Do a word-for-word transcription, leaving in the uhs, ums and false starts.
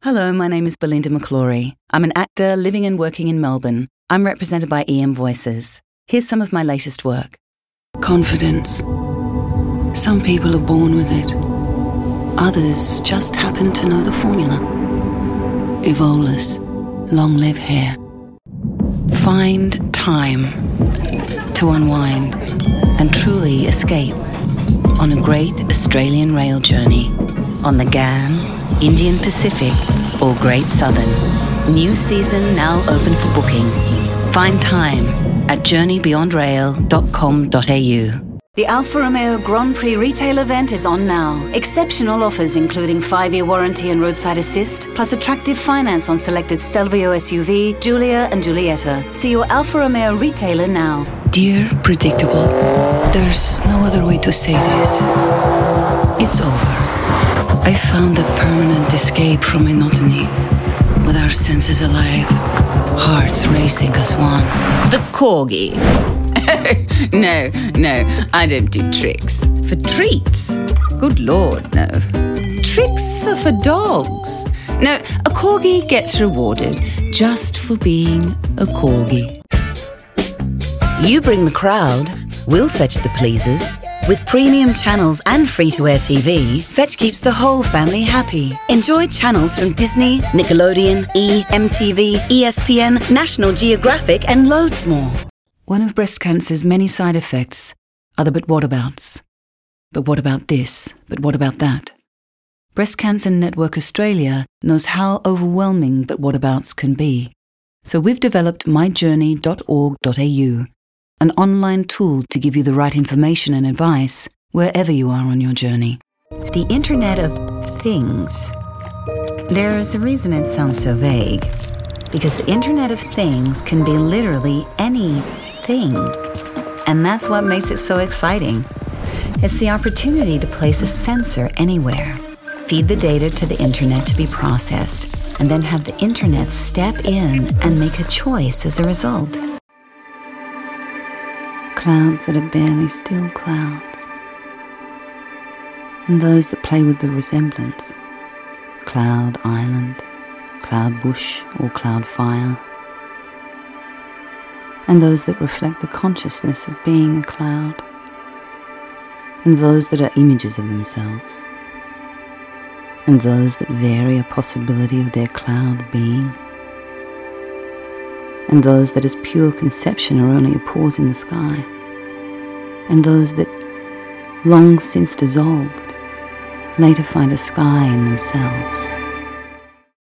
Hello, my name is Belinda McClory. I'm an actor living and working in Melbourne. I'm represented by E M Voices. Here's some of my latest work. Confidence. Some people are born with it. Others just happen to know the formula. Evolus. Long live hair. Find time to unwind and truly escape on a great Australian rail journey on the Ghan, Indian Pacific, or Great Southern. New season now open for booking. Find time at journey beyond rail dot com dot a u. The Alfa Romeo Grand Prix retail event is on now. Exceptional offers including five-year warranty and roadside assist, plus attractive finance on selected Stelvio S U V, Giulia and Giulietta. See your Alfa Romeo retailer now. Dear Predictable, there's no other way to say this. It's over. I found a permanent escape from monotony, with our senses alive, hearts racing as one. The Corgi. no, no, I don't do tricks. For treats? Good Lord, no. Tricks are for dogs. No, a Corgi gets rewarded just for being a Corgi. You bring the crowd, we'll fetch the pleasers. With premium channels and free-to-air T V, Fetch keeps the whole family happy. Enjoy channels from Disney, Nickelodeon, E! M T V, E S P N, National Geographic, and loads more. One of breast cancer's many side effects are the but what abouts. But what about this? But what about that? Breast Cancer Network Australia knows how overwhelming but what abouts can be. So we've developed my journey dot org dot a u, an online tool to give you the right information and advice wherever you are on your journey. The Internet of Things. There's a reason it sounds so vague. Because the Internet of Things can be literally anything. And that's what makes it so exciting. It's the opportunity to place a sensor anywhere, feed the data to the Internet to be processed, and then have the Internet step in and make a choice as a result. Clouds that are barely still clouds, and those that play with the resemblance. Cloud island, cloud bush, or cloud fire, and those that reflect the consciousness of being a cloud, and those that are images of themselves, and those that vary a possibility of their cloud being, and those that as pure conception are only a pause in the sky, and those that, long since dissolved, later find a sky in themselves.